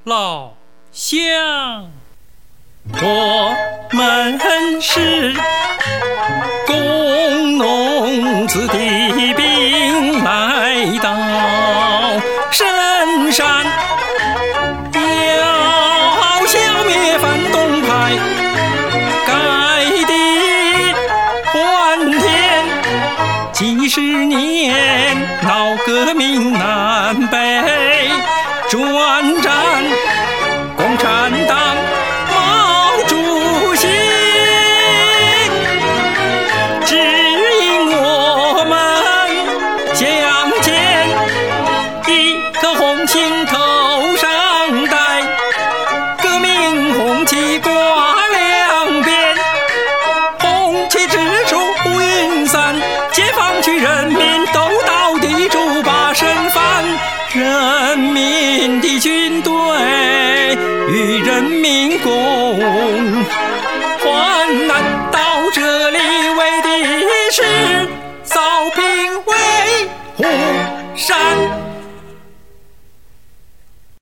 老乡。 我们是工农子弟兵，来到深山，要消灭反动派，改地换天。几十年闹革命南北转战，共产党毛主席指引我们向前，一颗红心头上戴，革命红旗挂两边，红旗直出云散，解放区人民斗到底，主把身翻。人民的军队与人民共患难。